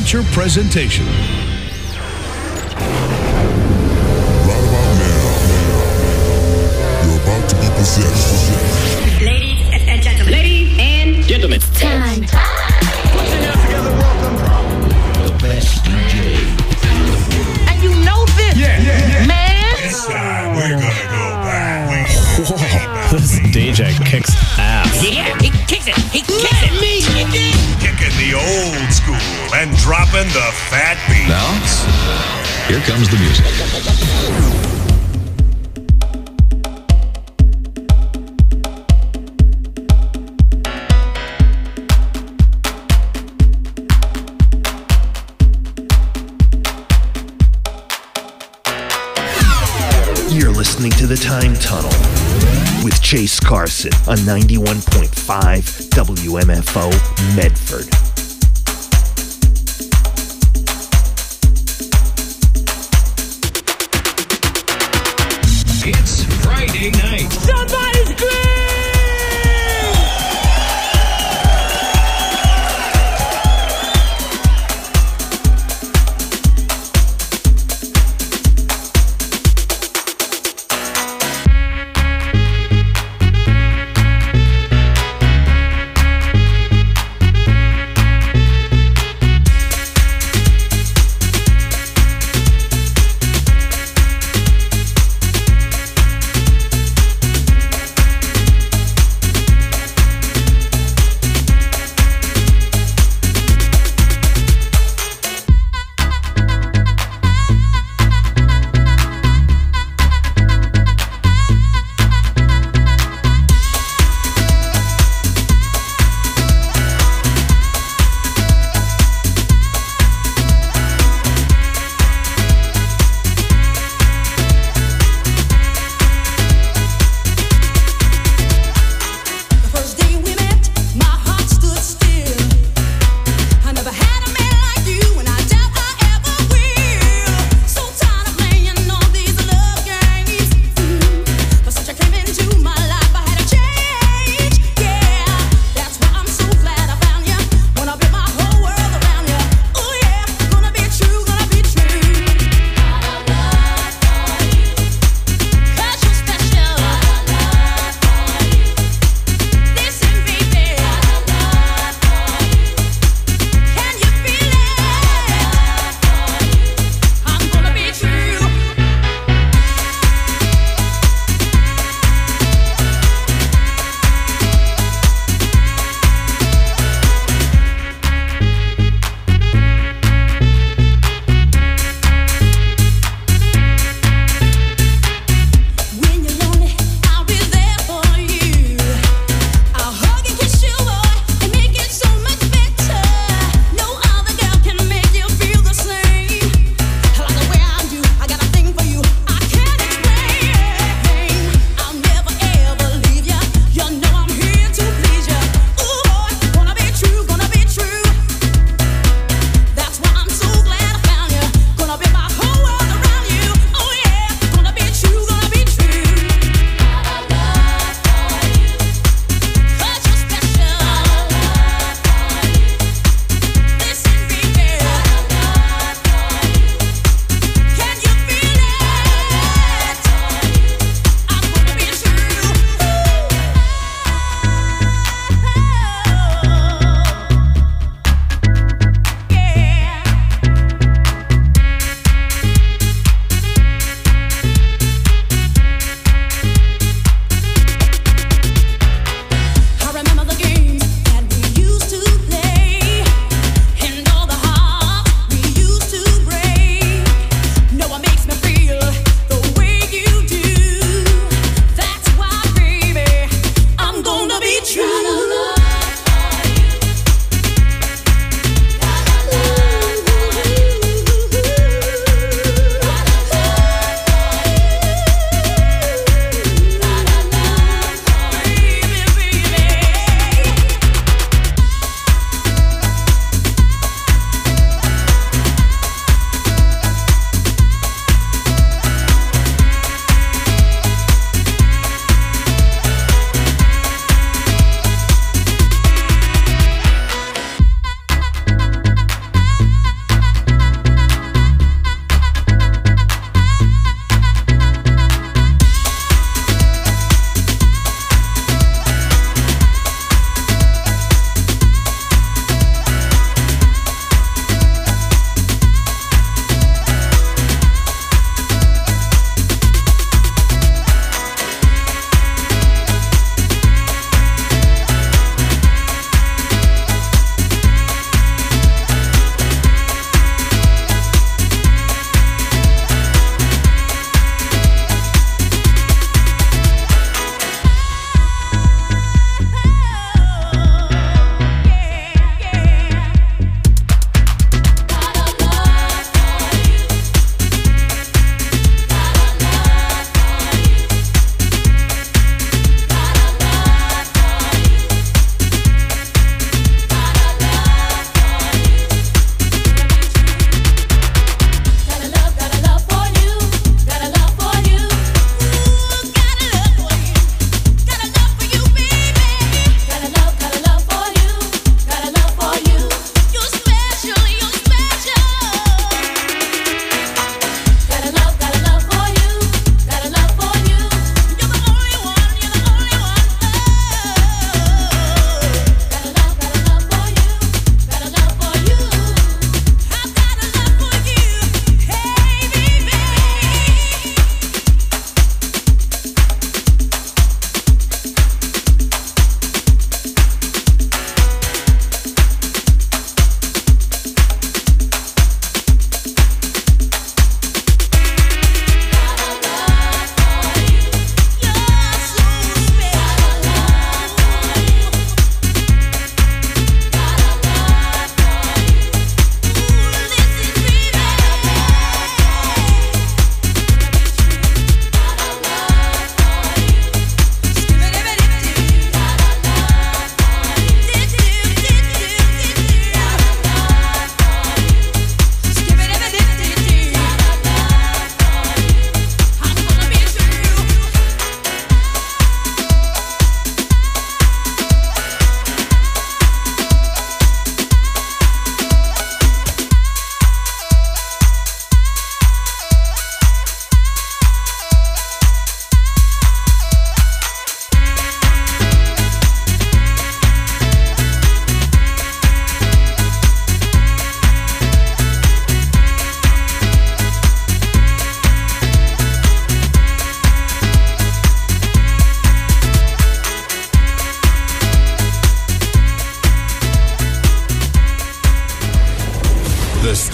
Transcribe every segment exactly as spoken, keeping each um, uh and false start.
feature presentation. Right about now, you're about to be possessed. Ladies and gentlemen. Ladies and gentlemen. It's time. Put your hands together, welcome the best D J. And you know this, yeah, yeah, yeah. man. This time we're gonna go back. Whoa, this D J kicks ass. Yeah, he kicks it. He kicks it. Me. Kicking the old school and dropping the fat beat. Now, here comes the music. You're listening to The Time Tunnel with Chase Carson on ninety-one point five W M F O Medford. It's Friday night. Somebody scream!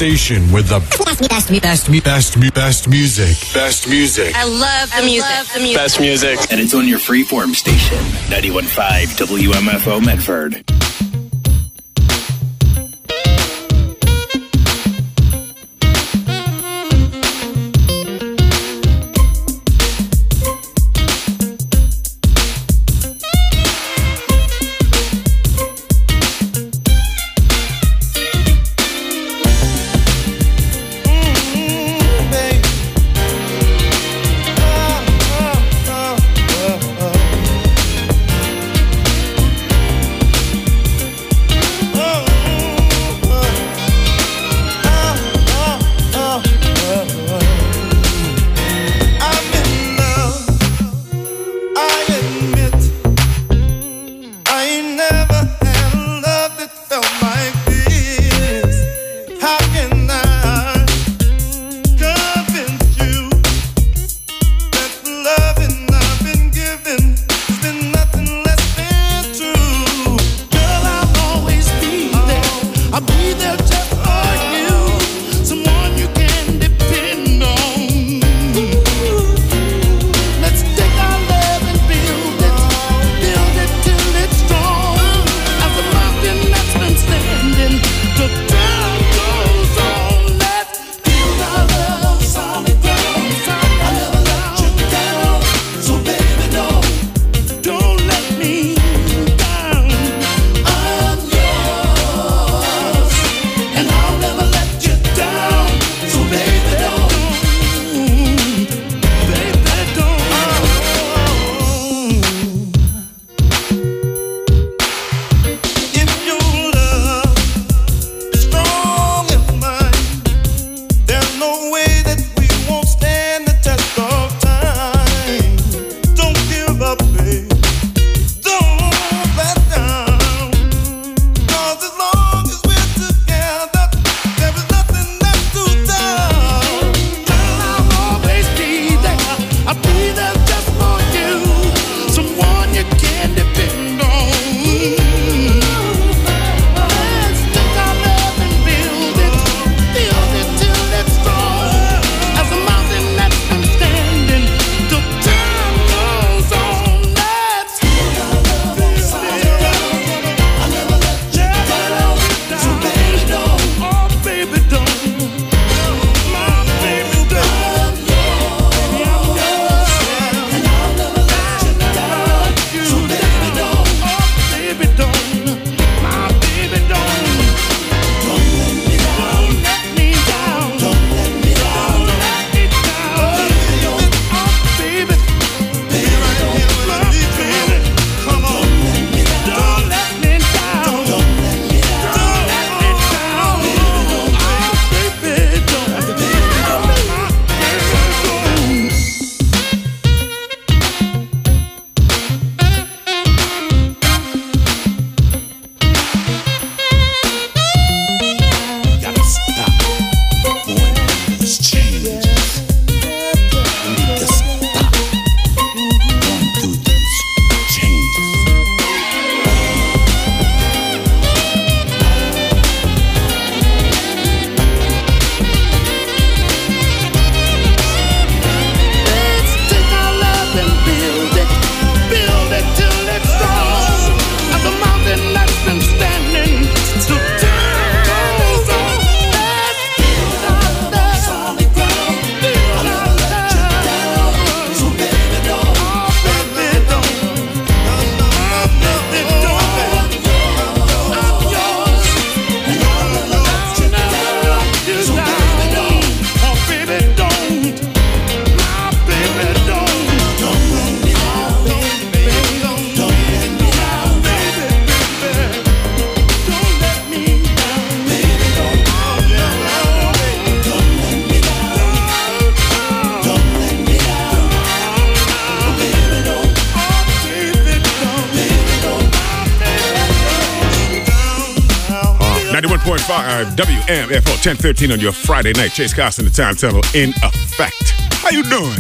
station with the best, best, best, best, best music. Best music. I love the music. Love the music. Best music. And it's on your freeform station, ninety-one point five W M F O Medford. ninety-one point five W M F O ten thirteen on your Friday night. Chase Carson, the Time Tunnel in effect. How you doing?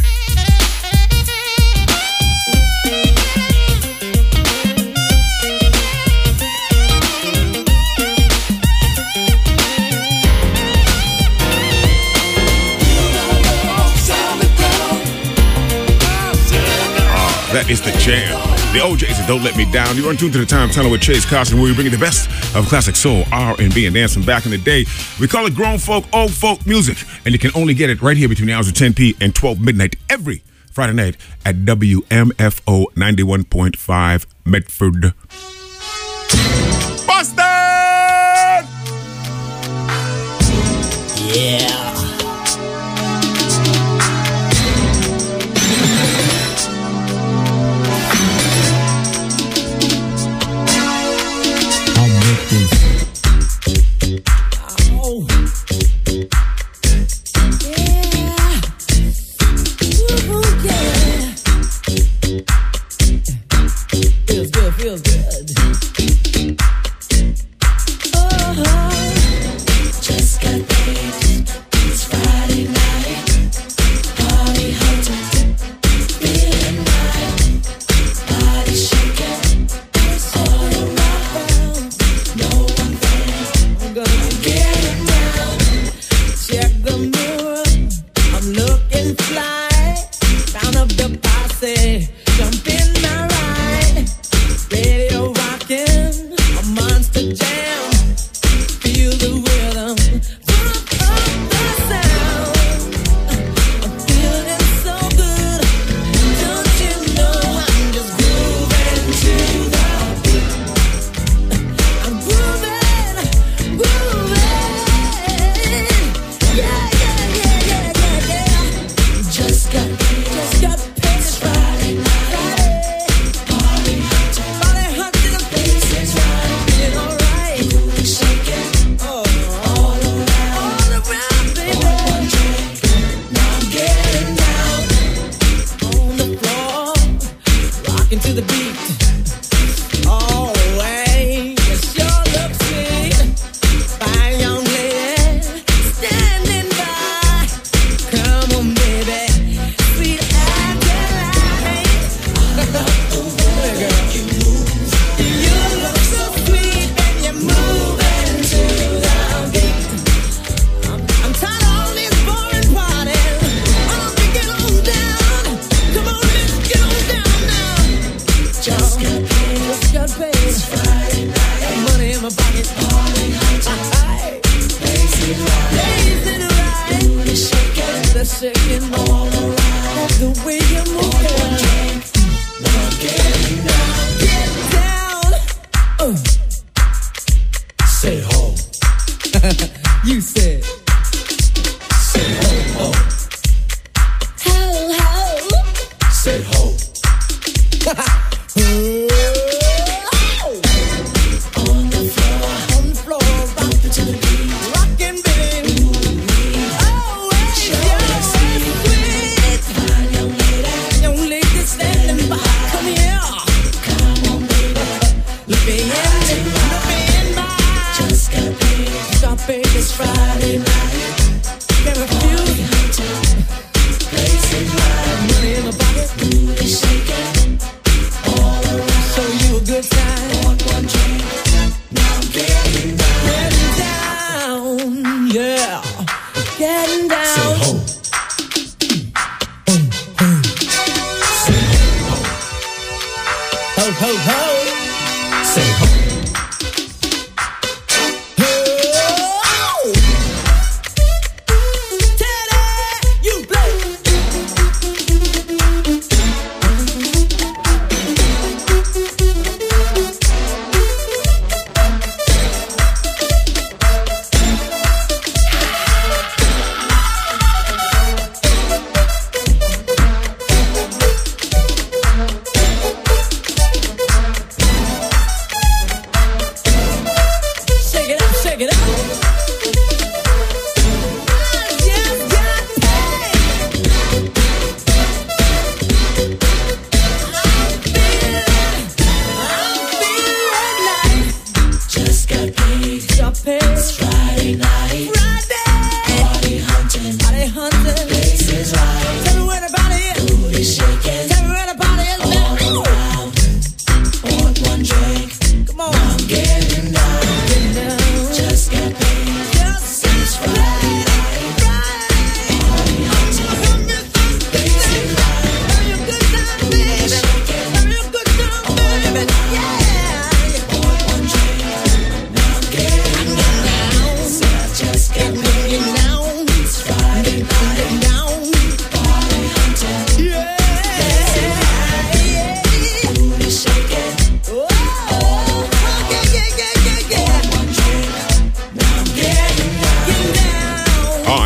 That is the jam. The O Js and Don't Let Me Down. You're on tune to the Time Tunnel with Chase Carson, where we bring you the best of classic soul, R and B, and dance from back in the day. We call it grown folk, old folk music, and you can only get it right here between the hours of ten p and twelve midnight every Friday night at W M F O ninety-one point five Medford. Busted! Yeah.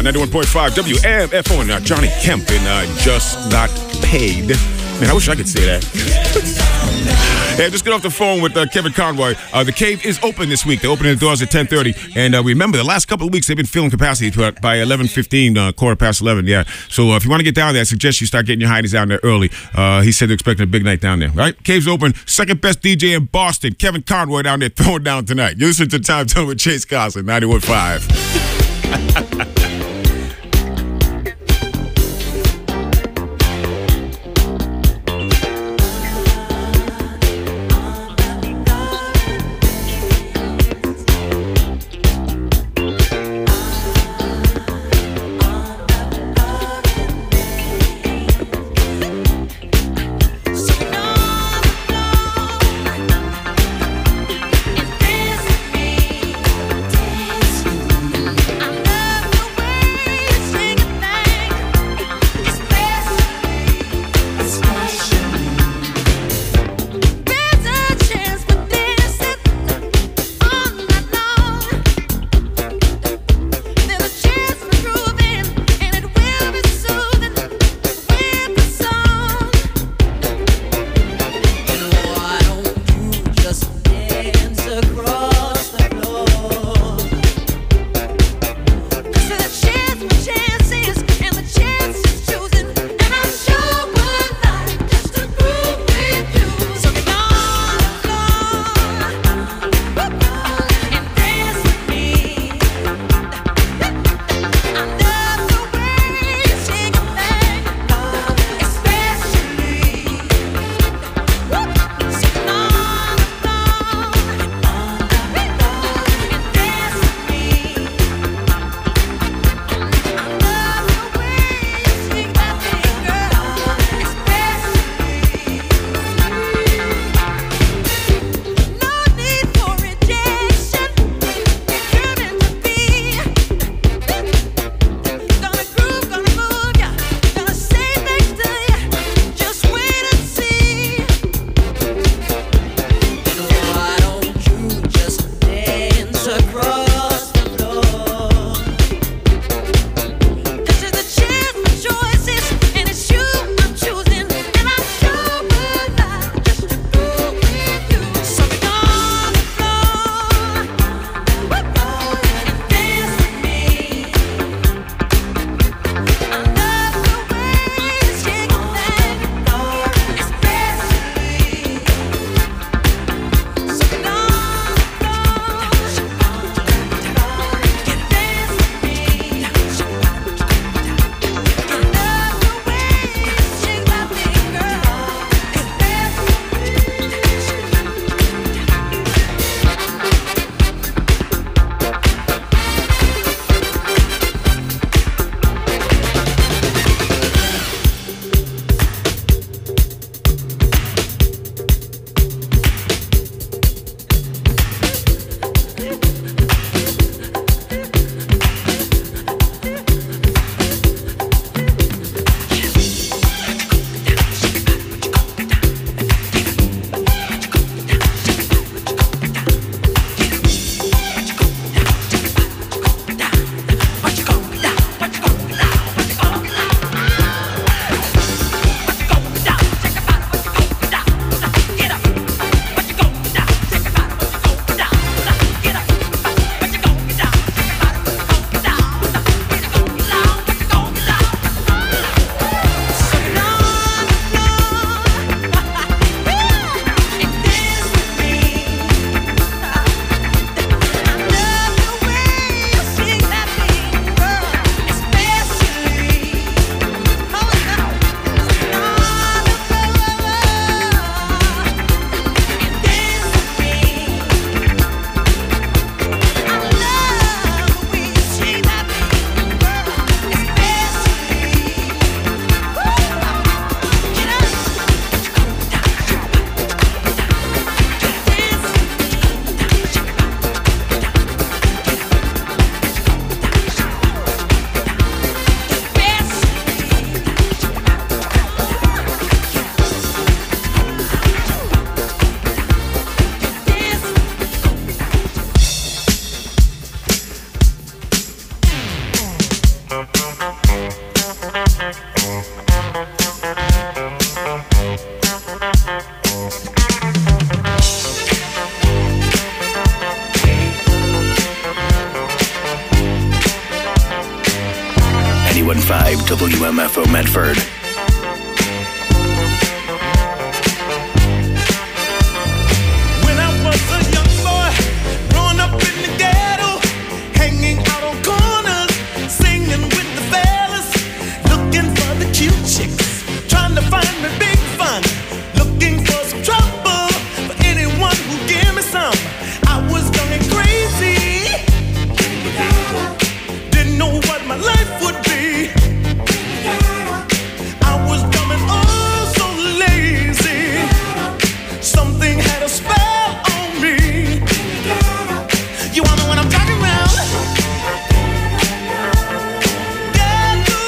ninety-one point five W M F O, and uh, Johnny Kemp in uh, Just Got Paid. Man, I wish I could say that. Hey, just get off the phone with uh, Kevin Conroy. Uh, the Cave is open this week. They're opening the doors at ten thirty. And uh, remember, the last couple of weeks, they've been filling capacity to, uh, by eleven fifteen, uh, quarter past eleven. Yeah. So uh, if you want to get down there, I suggest you start getting your Heidies down there early. Uh, he said they're expecting a big night down there. Right? Cave's open. Second best D J in Boston. Kevin Conroy down there throwing down tonight. You listen to Time Tunnel with Chase Carson, ninety-one point five. I love the way ninety-one point five W M F O Medford. When I was a young boy, growing up in the ghetto, hanging out on corners, singing with the fellas, looking for the cute chicks, trying to find me big fun, looking for some trouble, for anyone who give me some. I was young and crazy, didn't know what my life would be. I was dumb and oh so lazy. Something had a spell on me. You all know what I'm talking about? Ghetto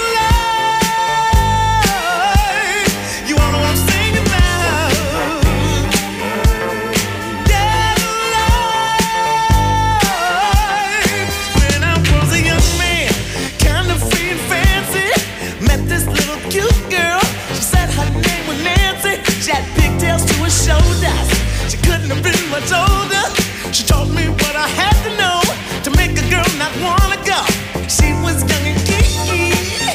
life. You all know what I'm singing about? Ghetto life. When I was a young man, kind of free and fancy, met this little cute girl. She said her name was Nancy. She had pigtails to her shoulders. She couldn't have been much older. She taught me what I had to know to make a girl not wanna go. She was young and geeky.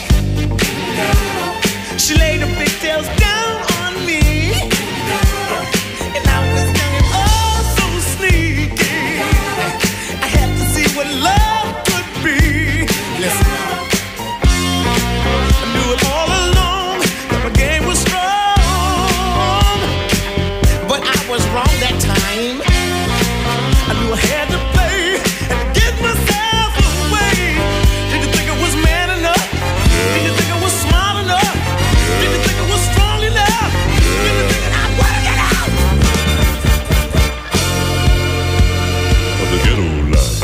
She laid her pigtails down on me, and I was young and oh so sneaky. I had to see what love could be. Listen, I knew it all along that my game was strong, but I was wrong that time. I knew I had to play and to get myself away. Did you think I was man enough? Did you think I was smart enough? Did you think I was strong enough? Did you think I'd work it out? Of the ghetto life.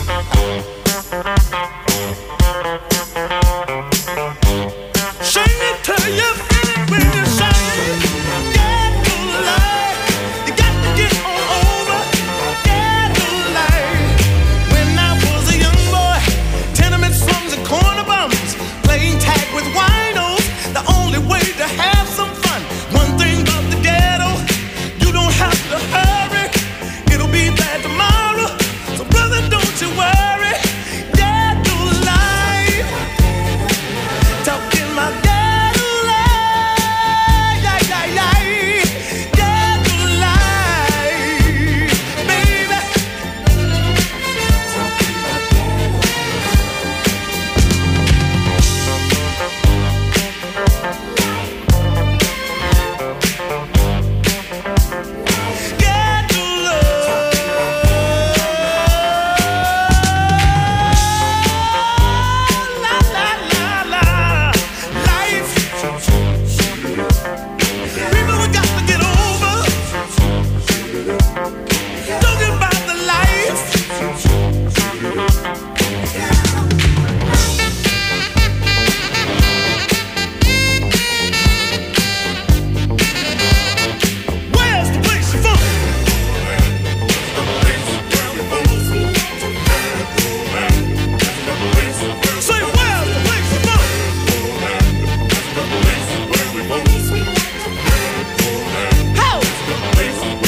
Sing it till you feel it when you shine. Ghetto life, you got to get on over. Ghetto life. When I was a young boy, tenement slums and corner bums, playing tag with winos, the only way to have some fun. One thing about the ghetto, you don't have to hurry. It'll be bad tomorrow, so brother, don't you worry. Ghetto life. Talking my ghetto life, yeah, yeah, yeah. Ghetto life, baby. Ghetto love, la la la la, life. People we got to get over, talking about the life. Where's the place from? Say, where's the place from? How? Where's the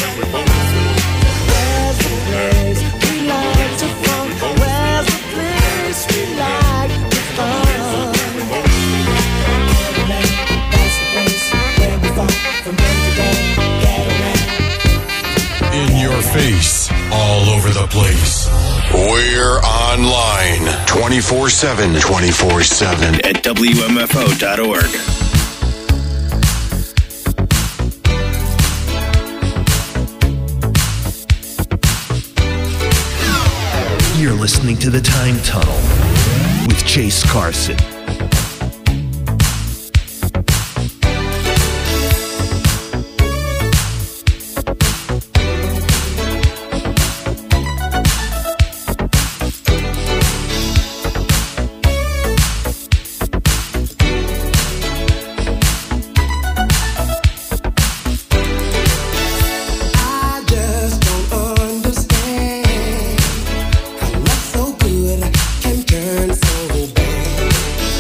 place we like to fun? Where's the place we like to fun? That's the place where we fun from day to day. In your face, all over the place. We're online twenty-four seven. twenty-four seven. At W M F O dot org. You're listening to The Time Tunnel with Chase Carson. I just don't understand how love so good can turn so bad.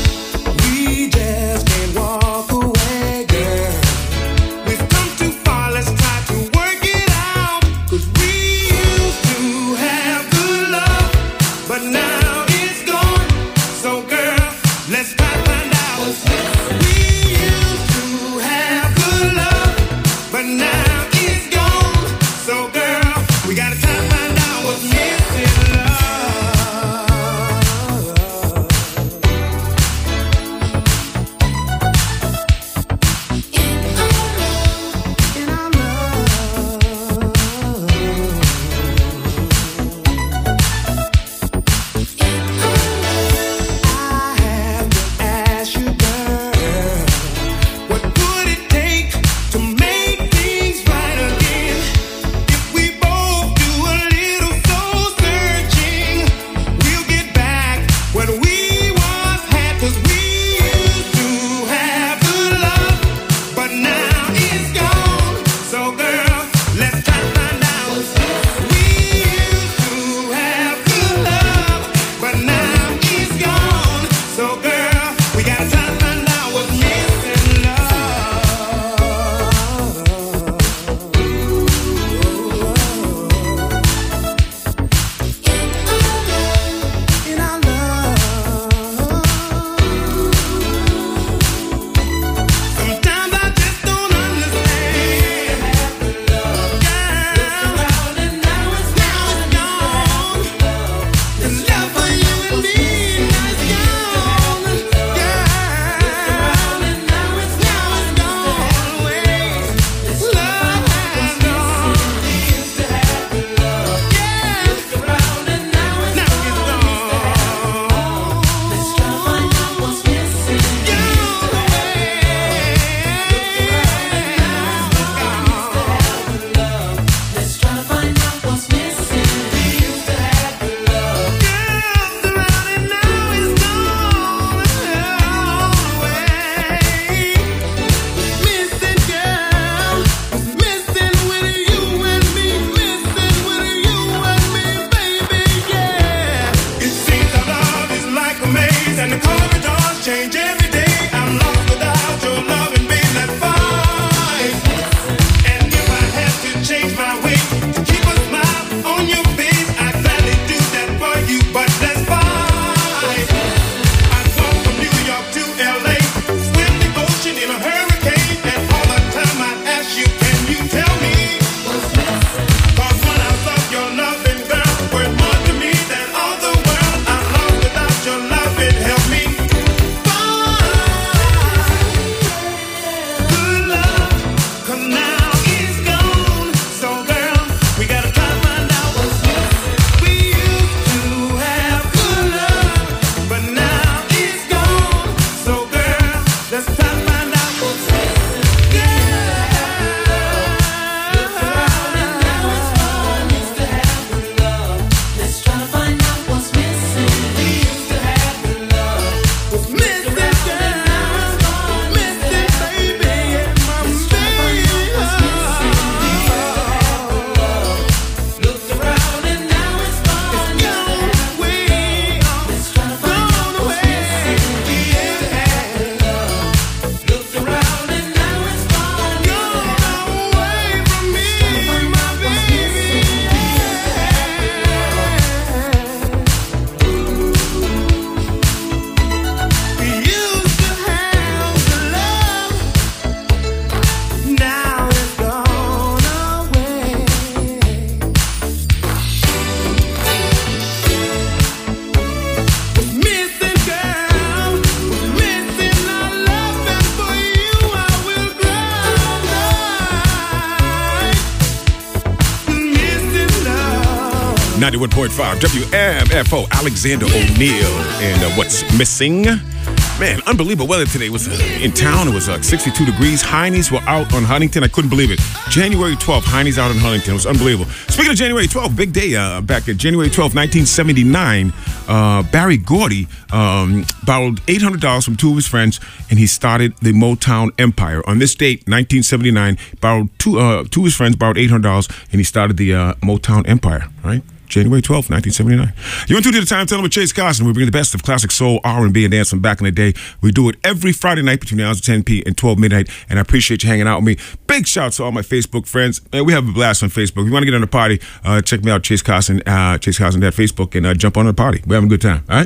ninety-one point five W M F O. Alexander O'Neal and uh, What's Missing. Man, unbelievable weather today. It was uh, in town. It was like uh, sixty-two degrees. Heinies were out on Huntington. I couldn't believe it. January twelfth, Heinies out on Huntington. It was unbelievable. Speaking of January twelfth, big day uh, back at January twelfth, nineteen seventy-nine. Uh, Barry Gordy um, borrowed eight hundred dollars from two of his friends, and he started the Motown Empire. On this date, nineteen seventy-nine, borrowed two, uh, two of his friends borrowed eight hundred dollars, and he started the uh, Motown Empire, right? January twelfth, nineteen seventy-nine. You want to do the Time Tunnel with Chase Carson. We bring the best of classic soul, R and B, and dance from back in the day. We do it every Friday night between the hours of ten p.m. and twelve midnight, and I appreciate you hanging out with me. Big shout out to all my Facebook friends. Man, we have a blast on Facebook. If you want to get on the party, uh, check me out, Chase Carson, uh, Chase Carson at Facebook, and uh, jump on the party. We're having a good time, all right?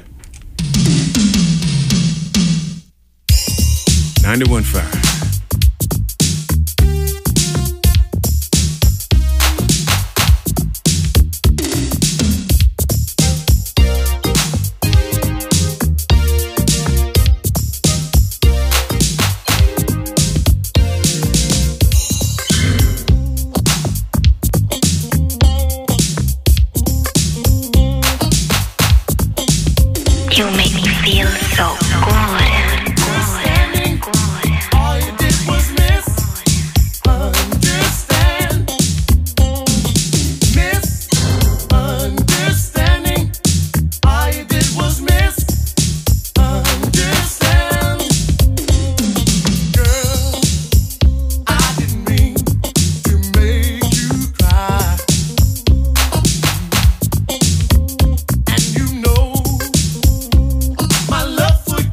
ninety-one point five. You make me feel so good. All you did was misunderstand. Misunderstanding. All you did was misunderstand. Girl, I didn't mean to make you cry. And you know my love for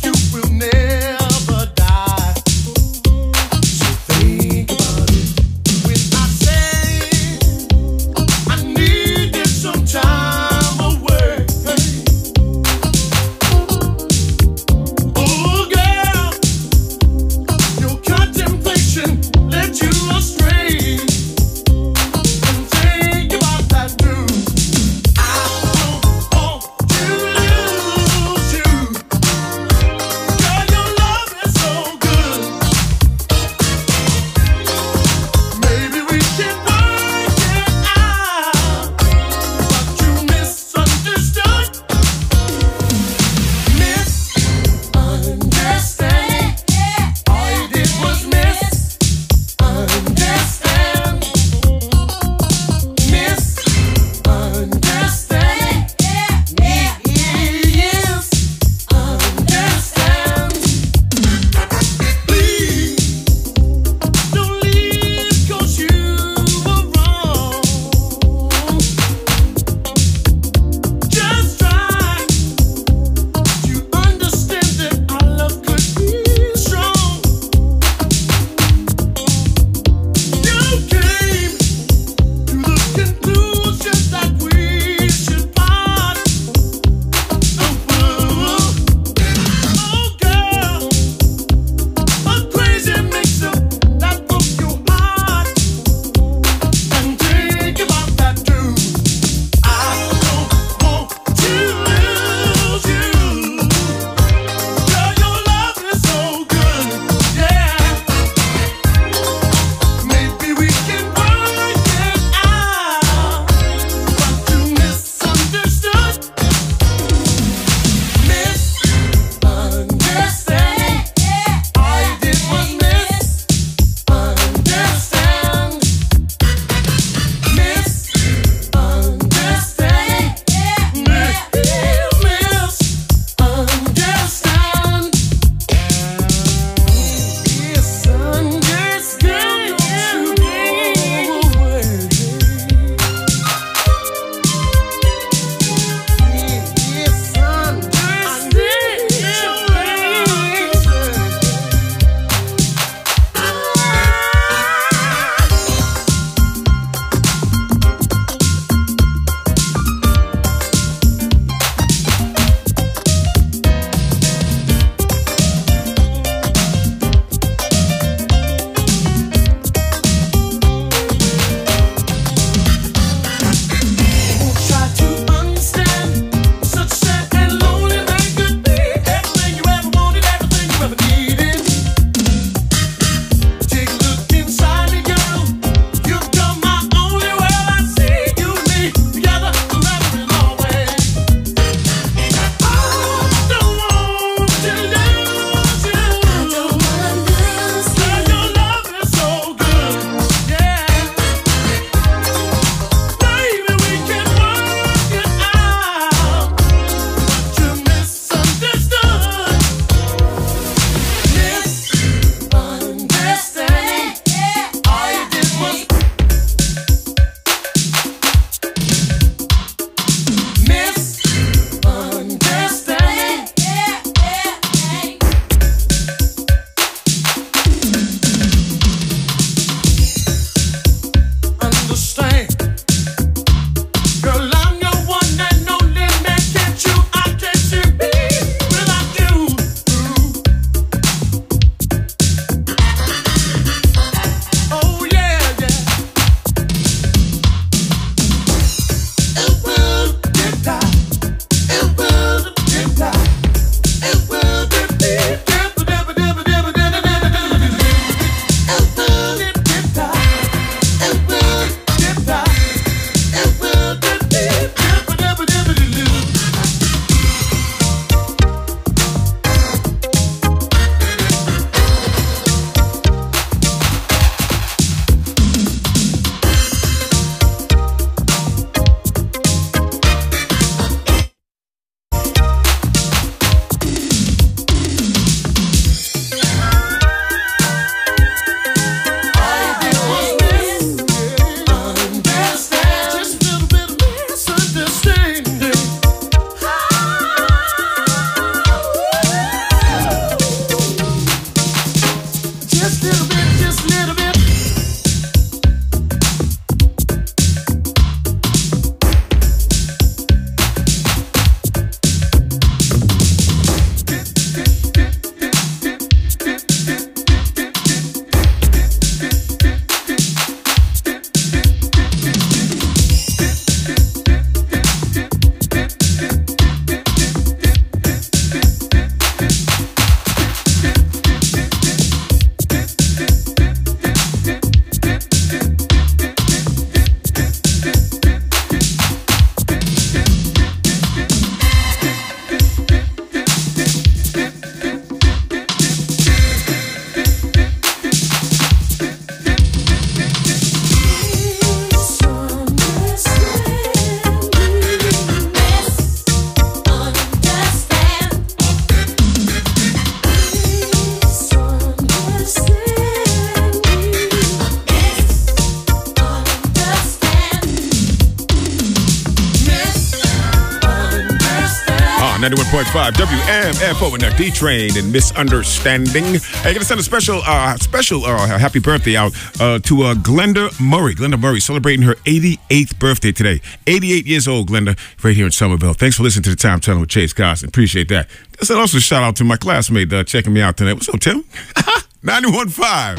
ninety-one point five W M F O in the D-Train and Misunderstanding. Hey, gonna send a special, uh, special uh, happy birthday out uh, to uh, Glenda Murray. Glenda Murray celebrating her eighty-eighth birthday today. eighty-eight years old, Glenda, right here in Somerville. Thanks for listening to the Time Tunnel with Chase Carson. Appreciate that. Let's also shout out to my classmate uh, checking me out tonight. What's up, Tim? ninety-one point five.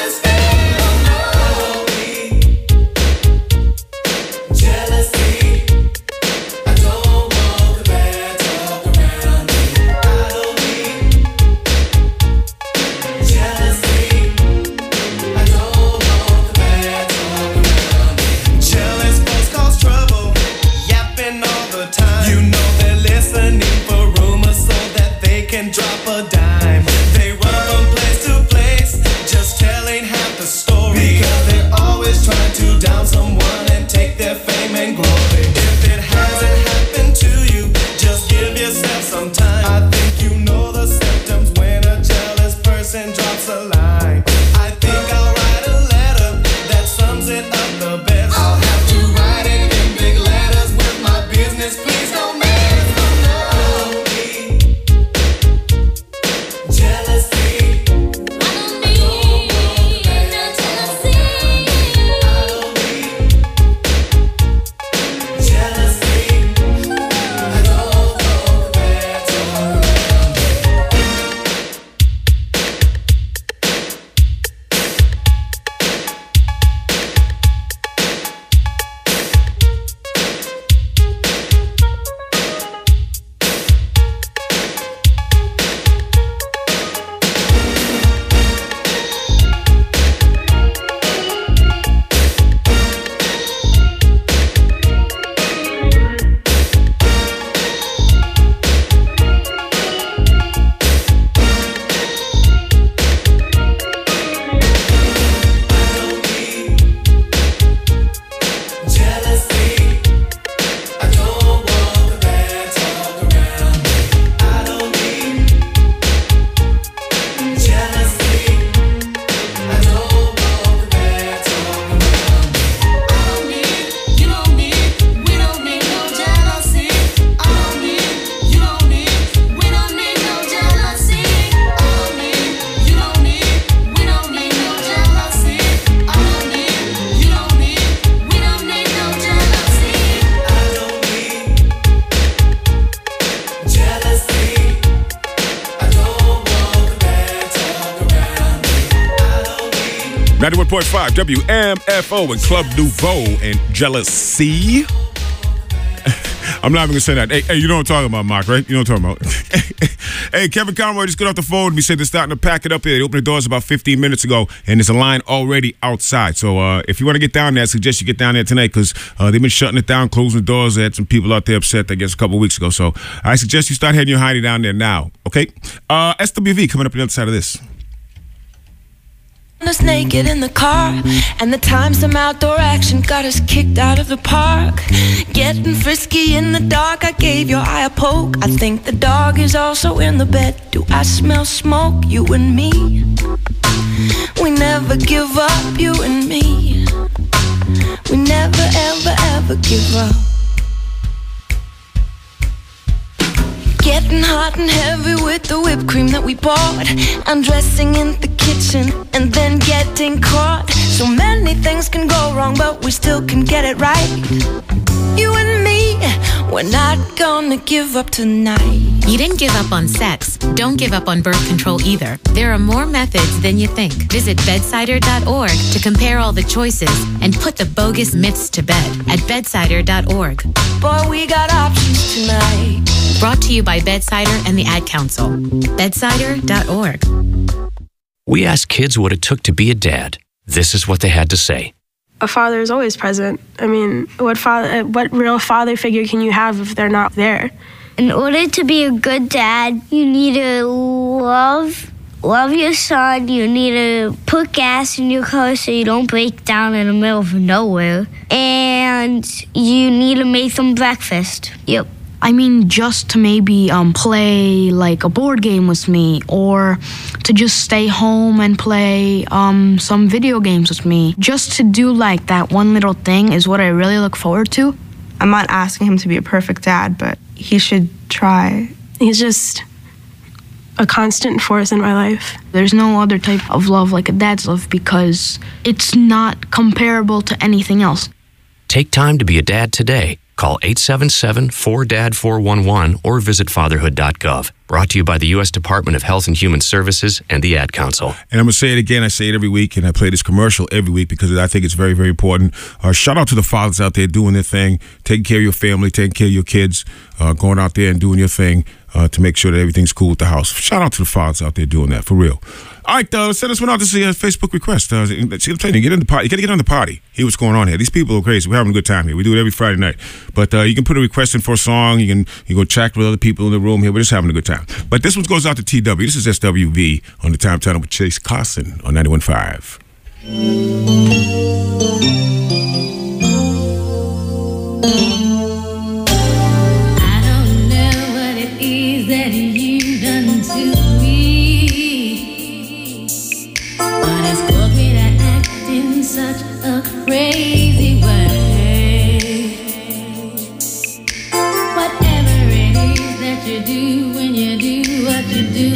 Jealousy. the best. I'll have to write it in big letters with my business. Please don't make ninety-one point five W M F O and Club Nouveau and Jealousy. I'm not even gonna say that. Hey, hey, you know what I'm talking about, Mark, right? You know what I'm talking about. Hey, Kevin Conroy just got off the phone. We said they're starting to pack it up here. They opened the doors about fifteen minutes ago, and there's a line already outside. So uh, if you want to get down there, I suggest you get down there tonight because uh, they've been shutting it down, closing the doors. They had some people out there upset, I guess, a couple of weeks ago. So I suggest you start heading your Heidi down there now, okay? Uh, S W V coming up on the other side of this. Us naked in the car, and the time some outdoor action got us kicked out of the park. Getting frisky in the dark, I gave your eye a poke. I think the dog is also in the bed. Do I smell smoke? You and me, we never give up. You and me, we never ever ever give up. Getting hot and heavy with the whipped cream that we bought. Undressing in the kitchen and then getting caught. So many things can go wrong, but we still can get it right. You and me, we're not gonna give up tonight. You didn't give up on sex. Don't give up on birth control either. There are more methods than you think. Visit bedsider dot org to compare all the choices and put the bogus myths to bed at bedsider dot org. Boy, we got options tonight. Brought to you by Bedsider and the Ad Council. bedsider dot org. We asked kids what it took to be a dad. This is what they had to say. A father is always present. I mean, what father, what real father figure can you have if they're not there? In order to be a good dad, you need to love, love your son. You need to put gas in your car so you don't break down in the middle of nowhere. And you need to make them breakfast. Yep. I mean, just to maybe um, play like a board game with me, or to just stay home and play um, some video games with me. Just to do like that one little thing is what I really look forward to. I'm not asking him to be a perfect dad, but he should try. He's just a constant force in my life. There's no other type of love like a dad's love because it's not comparable to anything else. Take time to be a dad today. Call eight seven seven, four D A D, four one one or visit fatherhood dot gov. Brought to you by the U S Department of Health and Human Services and the Ad Council. And I'm going to say it again. I say it every week, and I play this commercial every week because I think it's very, very important. Uh, shout out to the fathers out there doing their thing, taking care of your family, taking care of your kids, uh, going out there and doing your thing uh, to make sure that everything's cool with the house. Shout out to the fathers out there doing that, for real. All right, uh, send us one out to see a Facebook request. Uh, see, I'm telling you, get in the party. You got to get on the party. Hear what's going on here. These people are crazy. We're having a good time here. We do it every Friday night. But uh, you can put a request in for a song. You can you go chat with other people in the room here. We're just having a good time. But this one goes out to T W. This is S W V on the Time Tunnel with Chase Carson on ninety-one point five. I don't know what it is that you've done to me, but it's caused me to act in such a crazy you do when you do what you do.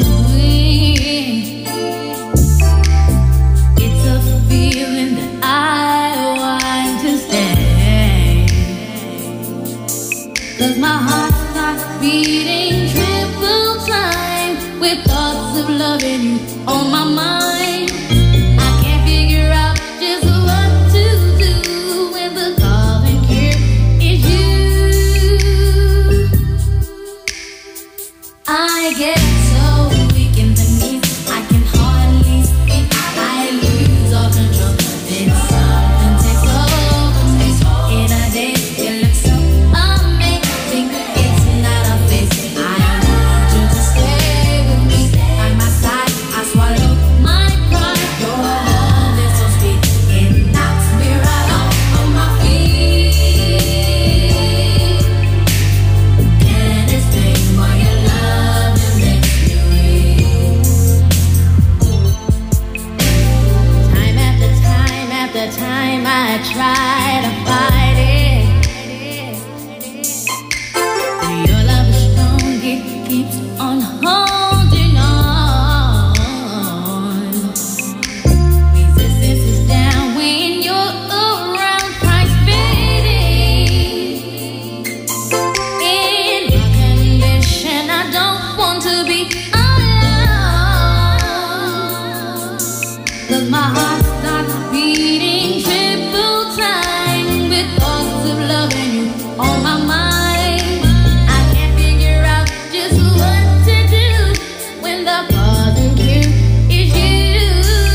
It's a feeling that I want to stay. Cause my heart starts beating triple time with thoughts of loving you on my mind. I can't figure out just what to do when the calling here is you. I get so weak in the knees, I can hardly speak. I lose all control, then something takes over me. In a day, you look so amazing. It's not a face, I want you to stay with me. By my side, I swallow my pride. Your love is so sweet, it knocks me right off of my feet. Can't explain why your love it makes me weak. Time after time after time, I try to fight it. But your love is strong, it keeps on holding on. Resistance is down when you're around, price fading. In my condition, I don't want to be alone. Cause my heart starts beating triple time with thoughts of loving you on my mind. I can't figure out just what to do when the calling here is you.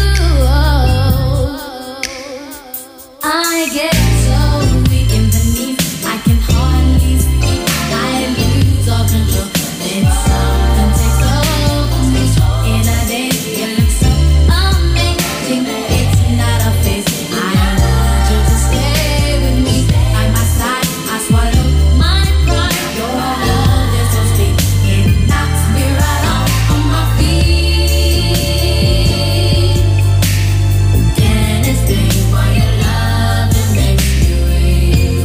I get so weak in the knees, I can hardly speak. I lose all control, then something takes over me. In a day, you look so amazing. It's not a face, I want you to stay with me. By my side, I swallow my pride. Your love is so sweet, it knocks me right off of my feet. Can't explain why your love it makes me weak.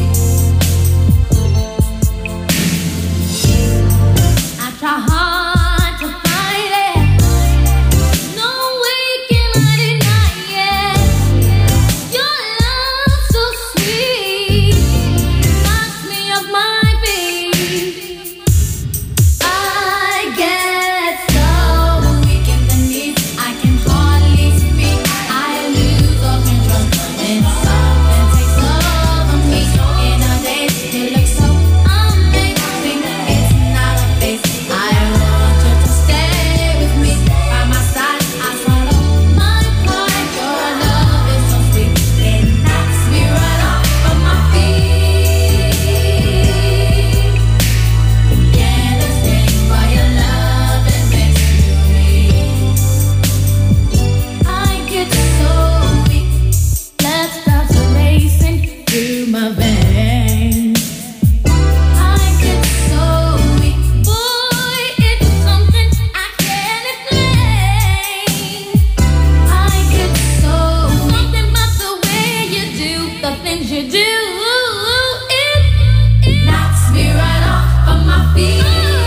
I try hard to fight it, no way can I deny it. Your love so sweet, knocks me off my feet. I get so weak in the knees, I can hardly speak. I lose all control, then something takes over me. In a day, you look so amazing. It's not a face, I want you to stay with me. By my side, I swallow my pride. Your love is so sweet, it knocks me right off of my feet. Can't explain why your love it makes me weak. I get so weak, blood starts racing through my veins. I get so weak, boy, it's something I can't explain. I get so something about the way you do the things you do. It knocks me right off of my feet.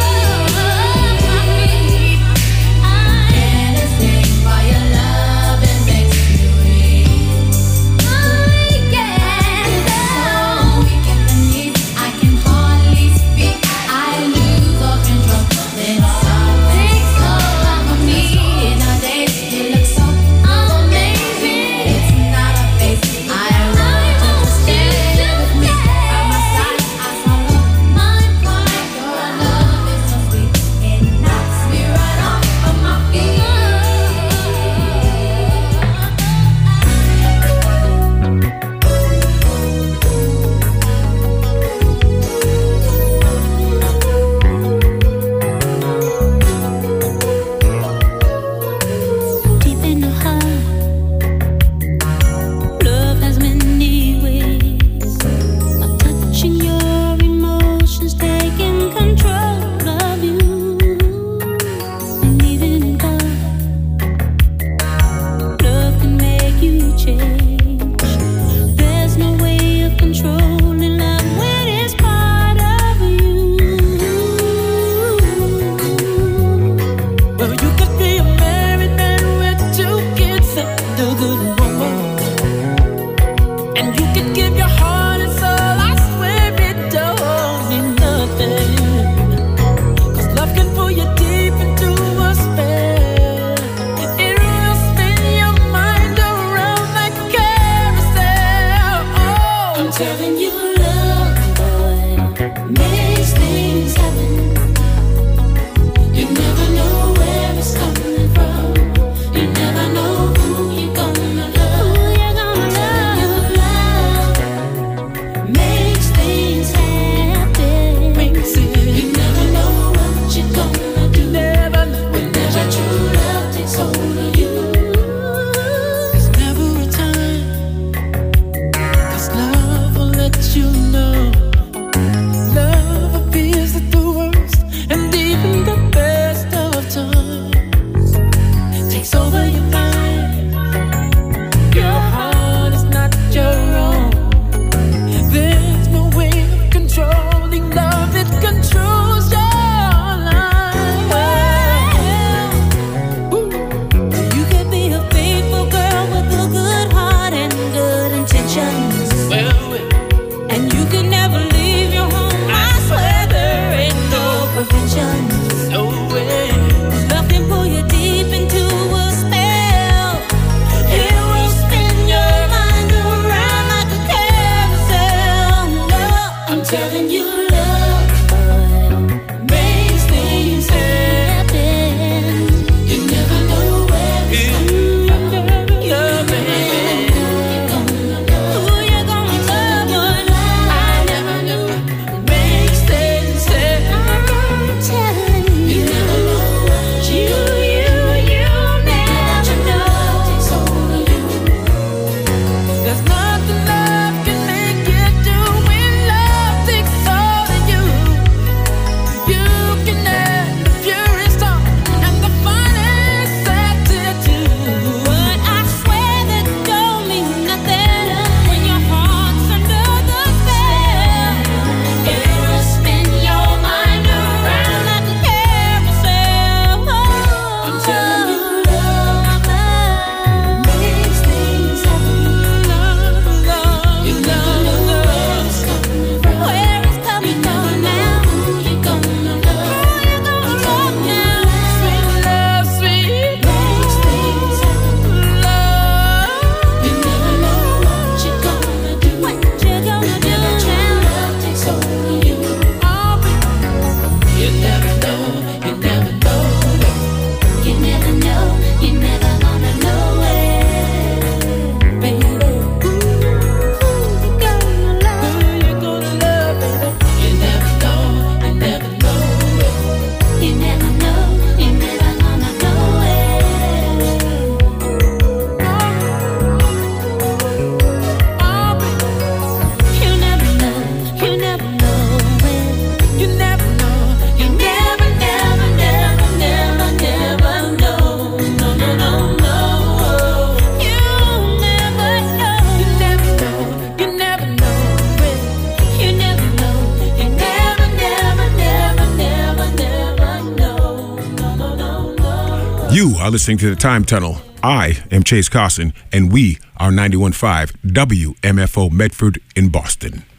Can't explain why your love it makes me weak. I get so weak in the knees, I can hardly speak. I lose all control, then something takes over me. In a day, you look so amazing. It's not a face, I want you to stay with me. By my side, I swallow my pride. Your love telling you, love, boy, makes things happen. You never know where it's coming from. You never know who you're gonna love. Who you're gonna love. Love makes things happen. Makes it. You never know what you're gonna do. Never know. Whenever true love takes hold of you. There's never a time. 'Cause love will let you know. Love appears at the worst and even the best of times. Takes over your mind. Your heart is not your own. There's no way of controlling love. It controls your life. Ooh. You could be a faithful girl with a good heart and good intentions. Well, well. And you can never leave your home. I swear there ain't no prevention. No way. Love can pull you deep into a spell. It will spin your mind around like a carousel. No, I'm telling you, love, boy, makes things happen. You never know where it's coming from. Love, baby. Who you gonna love, boy? I never knew. Makes things happen. I'm telling you, you never know what you, you, you never know. Takes hold of you. There's nothing love can make you do when love takes hold of you. You can add the purest song and the finest attitude. But I swear that don't mean nothing when your heart's under the spell. It will spin your mind around like a carousel. I'm telling you, love, love makes things happen. Love, love, you never know where it's coming from. Where it's coming from now. Who you gonna love? Who you gonna love now? Sweet love, sweet makes things happen. Love, you never know what you're gonna do. What you gonna do? True love takes hold of you. You never know, you never know. You never know, you never gonna know it, baby. Who you gonna love? Who you gonna love, baby? You never know, you never know it. You never know, you never gonna know it. You never know, you never know it. You never know, you never, never, never, never, never know. No, no, no, no. You never know, you never know, you never know it. You never know, you never, never, never, never, never know. No, no, no, no. You are listening to The Time Tunnel. I am Chase Carson, and we are ninety-one point five W M F O Medford in Boston.